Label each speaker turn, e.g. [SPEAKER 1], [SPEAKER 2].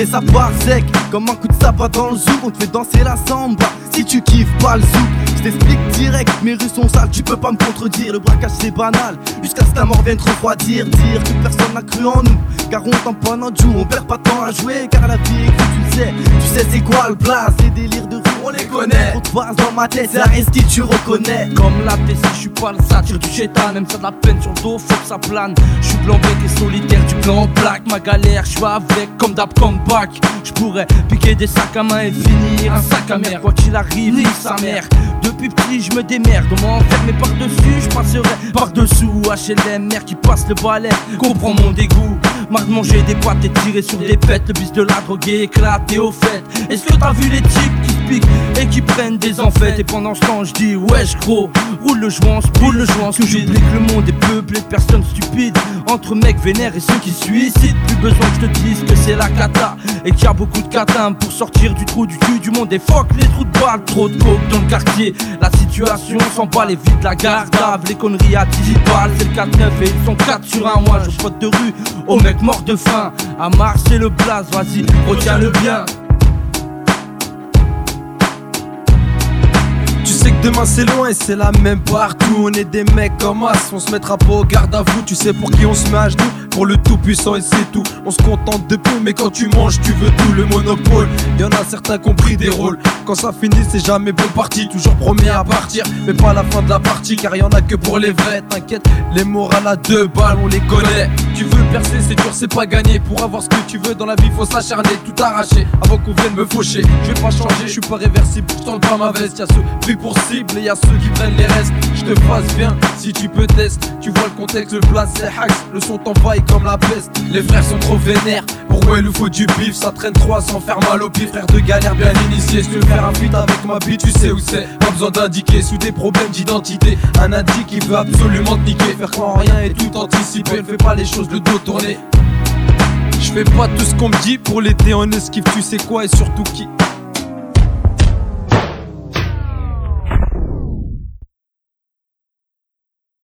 [SPEAKER 1] et ça part sec comme un coup de sabbat dans le zouk. On te fait danser la samba si tu kiffes pas le zouk. Je t'explique direct, mes rues sont sales, tu peux pas me contredire. Le braquage c'est banal, jusqu'à ce que la mort vienne te refroidir. Dire que personne n'a cru en nous, car on tamponne en joue. On perd pas de temps à jouer, car la vie est crue, tu sais c'est quoi le place. Les délires de rue, on les connaît. Trop de phrases dans ma tête, c'est Aristide, tu reconnais.
[SPEAKER 2] Comme la Tessie, je suis pas le satire du chétan. Même ça de la peine sur le dos, faut que ça plane. Je suis blanc bec et solitaire du plan black. Ma galère, je suis avec comme d'hab comeback. Je pourrais piquer des sacs à main et finir un sac à mer. Quoi qu'il arrive, nique sa mère. Depuis petit, je me démerde. On m'enferme par-dessus, je passerai par-dessous. HLM, mère qui passe le balai, comprends mon dégoût. Marre de manger des pâtes et tirer sur des pètes. Le bis de la droguée éclaté au fait. Est-ce que t'as vu les types qui se piquent et qui prennent des enfêtes? Et pendant ce temps, je dis wesh gros, roule le joint, que j'oublie que le monde est peuplé de personnes stupides. Entre mecs vénères et ceux qui se suicident. Plus besoin que je te dise que c'est la cata et qu'il y a beaucoup de catins pour sortir du trou du cul du monde. Et fuck les trous de balles, trop de coke dans le quartier. La situation s'emballe et vite la garde grave. Les conneries à 10 balles, c'est le 4-9 et ils sont 4 sur un. Moi je pote de rue, aux mecs morts de faim. À Mars c'est le blaze, vas-y, retiens-le bien.
[SPEAKER 3] Tu sais que demain c'est loin et c'est la même partout. On est des mecs comme as, on se mettra pas au garde à vous. Tu sais pour qui on se met à genoux, pour le tout puissant et c'est tout. On se contente de peu mais quand tu manges tu veux tout. Le monopole, y'en a certains qui ont pris des rôles. Quand ça finit c'est jamais bon parti. Toujours premier à partir mais pas à la fin de la partie. Car y'en a que pour les vrais, t'inquiète. Les morales à 2 balles on les connaît. Tu veux percer c'est dur c'est pas gagner. Pour avoir ce que tu veux dans la vie faut s'acharner. Tout arracher avant qu'on vienne me faucher. Je vais pas changer, je suis pas réversible. Je tente pas ma veste, y'a ceux pris pour cible et y'a ceux qui prennent les restes. Je te fasse bien si tu peux tester. Tu vois le contexte, le place c'est hacks. Le son t'envahit comme la peste. Les frères sont trop vénères. Pour moi il nous faut du bif. Ça traîne 3 sans faire mal au pif. Frère de galère bien initié. Si tu veux faire un feat avec ma bite tu sais où c'est. Pas besoin d'indiquer sous des problèmes d'identité. Un addict qui veut absolument te niquer. Faire croire rien et tout anticiper. Ne fais pas les choses le dos tourné. Je fais pas tout ce qu'on me dit. Pour l'été on esquive tu sais quoi et surtout qui.